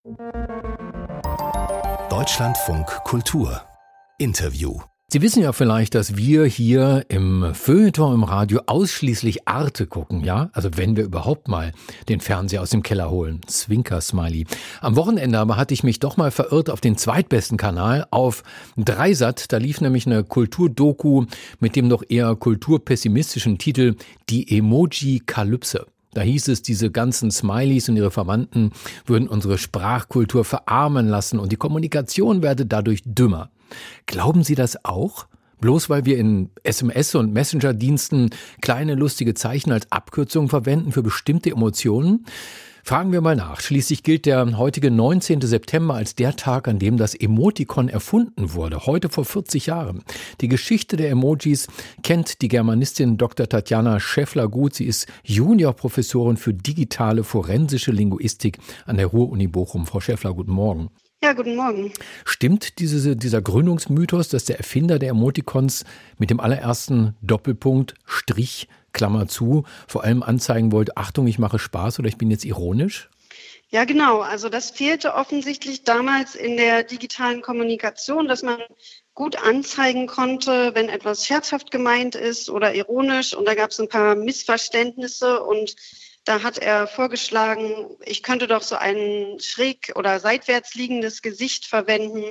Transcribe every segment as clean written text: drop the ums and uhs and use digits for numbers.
Deutschlandfunk Kultur Interview. Sie wissen ja vielleicht, dass wir hier im Feuilleton im Radio ausschließlich Arte gucken, ja? Also wenn wir überhaupt mal den Fernseher aus dem Keller holen. Zwinker-Smiley. Am Wochenende aber hatte ich mich doch mal verirrt auf den zweitbesten Kanal, auf Dreisat. Da lief nämlich eine Kulturdoku mit dem doch eher kulturpessimistischen Titel Die Emoji-Kalypse. Da hieß es, diese ganzen Smileys und ihre Verwandten würden unsere Sprachkultur verarmen lassen und die Kommunikation werde dadurch dümmer. Glauben Sie das auch? Bloß weil wir in SMS- und Messenger-Diensten kleine lustige Zeichen als Abkürzung verwenden für bestimmte Emotionen? Fragen wir mal nach. Schließlich gilt der heutige 19. September als der Tag, an dem das Emoticon erfunden wurde. Heute vor 40 Jahren. Die Geschichte der Emojis kennt die Germanistin Dr. Tatjana Schäffler gut. Sie ist Juniorprofessorin für digitale forensische Linguistik an der Ruhr-Uni Bochum. Frau Schäffler, guten Morgen. Ja, guten Morgen. Stimmt dieser Gründungsmythos, dass der Erfinder der Emoticons mit dem allerersten Doppelpunkt, Strich, Klammer zu, vor allem anzeigen wollte, Achtung, ich mache Spaß oder ich bin jetzt ironisch? Ja, genau. Also das fehlte offensichtlich damals in der digitalen Kommunikation, dass man gut anzeigen konnte, wenn etwas scherzhaft gemeint ist oder ironisch. Und da gab es ein paar Missverständnisse und da hat er vorgeschlagen, ich könnte doch so ein schräg oder seitwärts liegendes Gesicht verwenden,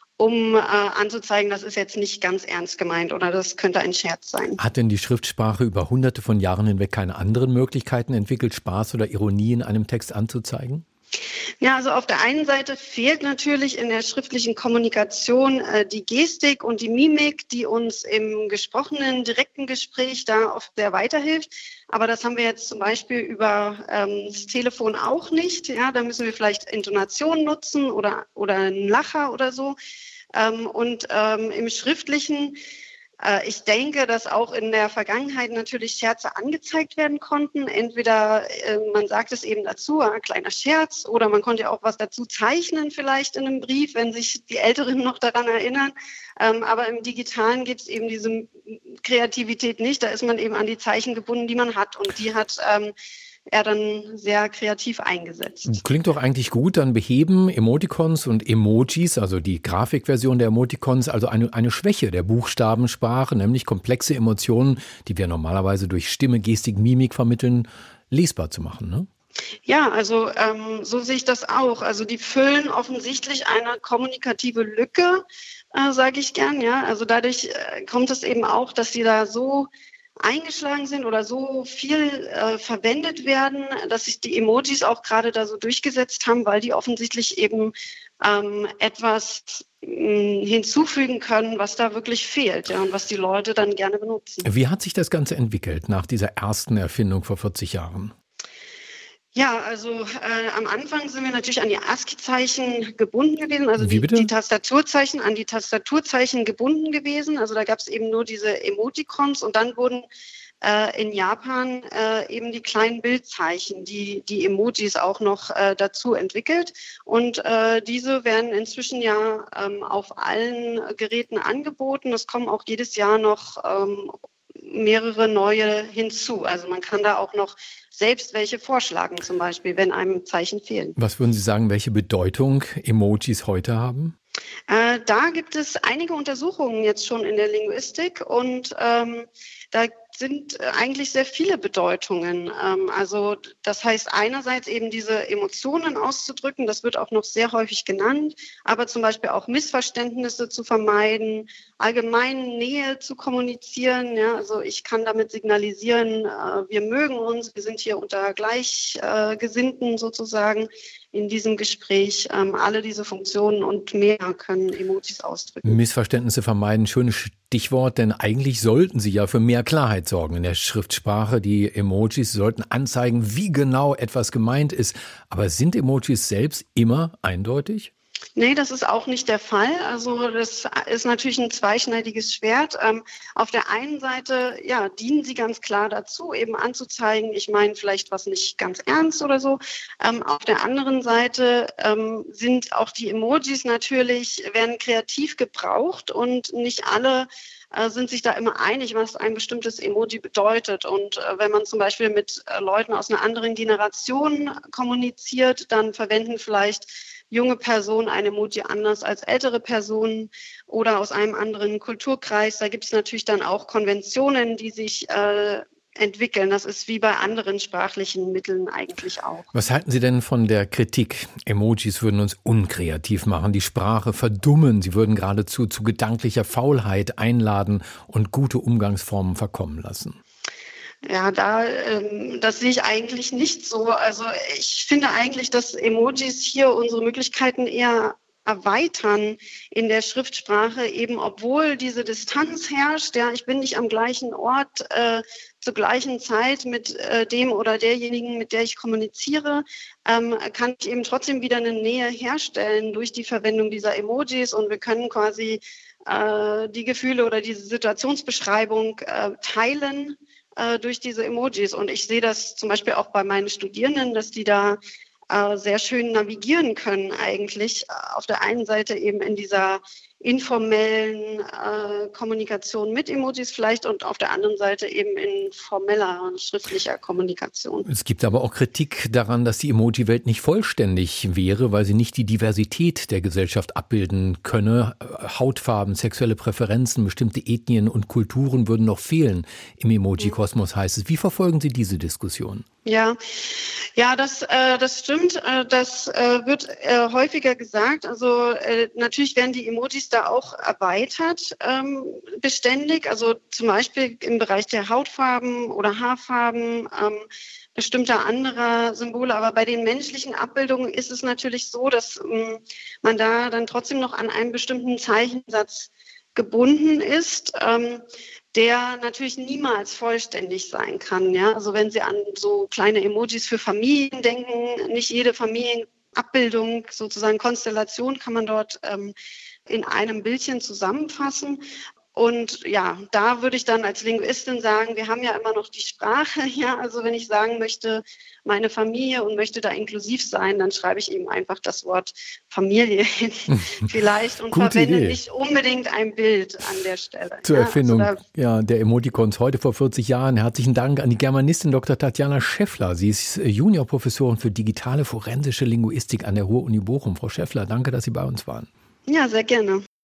um anzuzeigen, das ist jetzt nicht ganz ernst gemeint oder das könnte ein Scherz sein. Hat denn die Schriftsprache über hunderte von Jahren hinweg keine anderen Möglichkeiten entwickelt, Spaß oder Ironie in einem Text anzuzeigen? Ja, also auf der einen Seite fehlt natürlich in der schriftlichen Kommunikation die Gestik und die Mimik, die uns im gesprochenen, direkten Gespräch da oft sehr weiterhilft. Aber das haben wir jetzt zum Beispiel über das Telefon auch nicht. Ja, da müssen wir vielleicht Intonation nutzen oder einen Lacher oder so. Im Schriftlichen, ich denke, dass auch in der Vergangenheit natürlich Scherze angezeigt werden konnten. Entweder man sagt es eben dazu, ein kleiner Scherz, oder man konnte ja auch was dazu zeichnen vielleicht in einem Brief, wenn sich die Älteren noch daran erinnern. Aber im Digitalen gibt es eben diese Kreativität nicht. Da ist man eben an die Zeichen gebunden, die man hat. Und die hat er dann sehr kreativ eingesetzt. Klingt doch eigentlich gut, dann beheben Emoticons und Emojis, also die Grafikversion der Emoticons, also eine Schwäche der Buchstabensprache, nämlich komplexe Emotionen, die wir normalerweise durch Stimme, Gestik, Mimik vermitteln, lesbar zu machen, ne? Ja, also so sehe ich das auch. Also die füllen offensichtlich eine kommunikative Lücke, sage ich gern. Ja, also dadurch kommt es eben auch, dass sie da so eingeschlagen sind oder so viel verwendet werden, dass sich die Emojis auch gerade da so durchgesetzt haben, weil die offensichtlich eben etwas hinzufügen können, was da wirklich fehlt, ja, und was die Leute dann gerne benutzen. Wie hat sich das Ganze entwickelt nach dieser ersten Erfindung vor 40 Jahren? Ja, also am Anfang sind wir natürlich an die ASCII-Zeichen gebunden gewesen, also Wie bitte? die Tastaturzeichen, an die Tastaturzeichen gebunden gewesen. Also da gab es eben nur diese Emoticons und dann wurden in Japan eben die kleinen Bildzeichen, die Emojis auch noch dazu entwickelt. Und diese werden inzwischen ja auf allen Geräten angeboten. Es kommen auch jedes Jahr noch mehrere neue hinzu. Also man kann da auch noch selbst welche vorschlagen, zum Beispiel, wenn einem Zeichen fehlen. Was würden Sie sagen, welche Bedeutung Emojis heute haben? Da gibt es einige Untersuchungen jetzt schon in der Linguistik und da sind eigentlich sehr viele Bedeutungen. Also das heißt einerseits eben diese Emotionen auszudrücken, das wird auch noch sehr häufig genannt, aber zum Beispiel auch Missverständnisse zu vermeiden, allgemein Nähe zu kommunizieren. Ja, also ich kann damit signalisieren, wir mögen uns, wir sind hier unter Gleichgesinnten sozusagen in diesem Gespräch. Alle diese Funktionen und mehr können Emojis ausdrücken. Missverständnisse vermeiden, schönes Stichwort, denn eigentlich sollten sie ja für mehr Klarheit sorgen in der Schriftsprache. Die Emojis sollten anzeigen, wie genau etwas gemeint ist. Aber sind Emojis selbst immer eindeutig? Nee, das ist auch nicht der Fall. Also das ist natürlich ein zweischneidiges Schwert. Auf der einen Seite, ja, dienen sie ganz klar dazu, eben anzuzeigen, ich meine vielleicht was nicht ganz ernst oder so. Auf der anderen Seite sind auch die Emojis natürlich, werden kreativ gebraucht und nicht alle sind sich da immer einig, was ein bestimmtes Emoji bedeutet. Und wenn man zum Beispiel mit Leuten aus einer anderen Generation kommuniziert, dann verwenden vielleicht junge Personen ein Emoji anders als ältere Personen oder aus einem anderen Kulturkreis. Da gibt es natürlich dann auch Konventionen, die sich entwickeln. Das ist wie bei anderen sprachlichen Mitteln eigentlich auch. Was halten Sie denn von der Kritik? Emojis würden uns unkreativ machen, die Sprache verdummen, sie würden geradezu zu gedanklicher Faulheit einladen und gute Umgangsformen verkommen lassen. Ja, das sehe ich eigentlich nicht so. Also ich finde eigentlich, dass Emojis hier unsere Möglichkeiten eher erweitern in der Schriftsprache, eben obwohl diese Distanz herrscht. Ja, ich bin nicht am gleichen Ort zur gleichen Zeit mit dem oder derjenigen, mit der ich kommuniziere, kann ich eben trotzdem wieder eine Nähe herstellen durch die Verwendung dieser Emojis, und wir können quasi die Gefühle oder diese Situationsbeschreibung teilen durch diese Emojis. Und ich sehe das zum Beispiel auch bei meinen Studierenden, dass die da sehr schön navigieren können eigentlich. Auf der einen Seite eben in dieser informellen Kommunikation mit Emojis vielleicht und auf der anderen Seite eben in formeller und schriftlicher Kommunikation. Es gibt aber auch Kritik daran, dass die Emoji-Welt nicht vollständig wäre, weil sie nicht die Diversität der Gesellschaft abbilden könne. Hautfarben, sexuelle Präferenzen, bestimmte Ethnien und Kulturen würden noch fehlen im Emoji-Kosmos, heißt es. Wie verfolgen Sie diese Diskussion? Ja, das stimmt. Das wird häufiger gesagt. Also natürlich werden die Emojis da auch erweitert beständig. Also zum Beispiel im Bereich der Hautfarben oder Haarfarben, bestimmter anderer Symbole. Aber bei den menschlichen Abbildungen ist es natürlich so, dass man da dann trotzdem noch an einen bestimmten Zeichensatz gebunden ist, der natürlich niemals vollständig sein kann. Ja? Also wenn Sie an so kleine Emojis für Familien denken, nicht jede Familienabbildung, sozusagen Konstellation, kann man dort in einem Bildchen zusammenfassen. Und ja, da würde ich dann als Linguistin sagen, wir haben ja immer noch die Sprache. Ja? Also wenn ich sagen möchte, meine Familie und möchte da inklusiv sein, dann schreibe ich eben einfach das Wort Familie hin vielleicht und verwende nicht unbedingt ein Bild an der Stelle. Zur Erfindung der Emoticons heute vor 40 Jahren. Herzlichen Dank an die Germanistin Dr. Tatjana Schäffler. Sie ist Juniorprofessorin für digitale forensische Linguistik an der Ruhr-Uni Bochum. Frau Schäffler, danke, dass Sie bei uns waren. Ja, sehr gerne.